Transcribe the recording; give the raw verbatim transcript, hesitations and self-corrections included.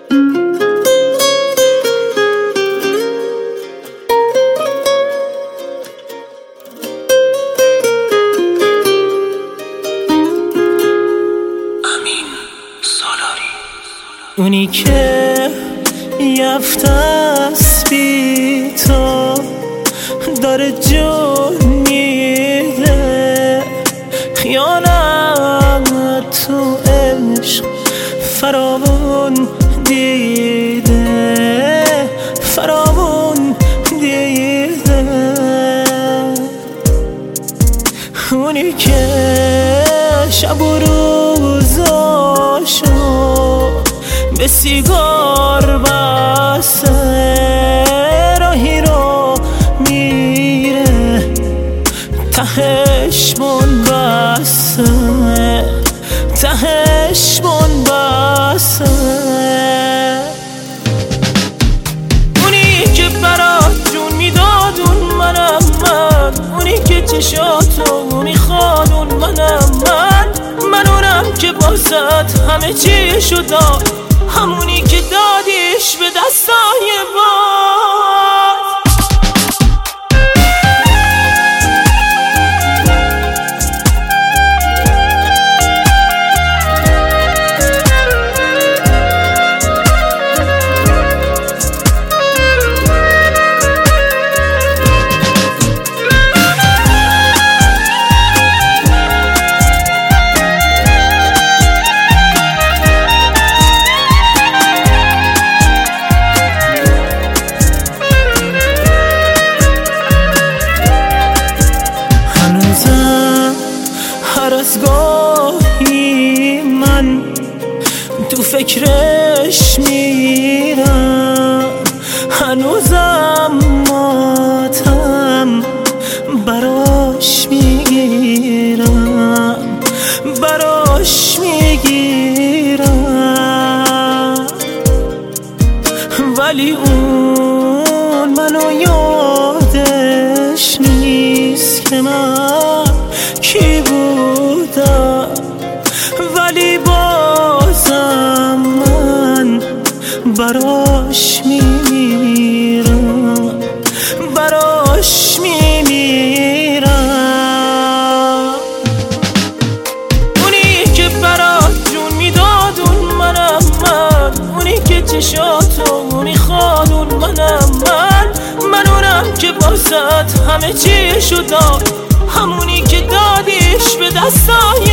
اونی که یفته است بی تو داره جون میده، خیانت تو عشق فراوون دیده، فراوون دیده. اونی که شب و روزاشو به سیگار بسته، راهی رو میره تهش بون بسته، تهش بون بسته. اونی که برات جون میداد اون منم من، اونی که چشاتو میخواد اون منم من، من اونم که بازت همه چیشو داد، همونی که دادیش به دستای باز. هر از گاهی من تو فکرش میرم، هنوزم ماتم براش میگیرم، براش میگیرم. ولی اون منو یادش نیست که من کی بودم، ولی بازم من براش میمیرم، براش میمیرم. اونی که برات جون میداد اون منم من، اونی که چشاتو میخواد اون منم من، من اونم که بازت همه چیشو داد، همونی که دادیش به دستای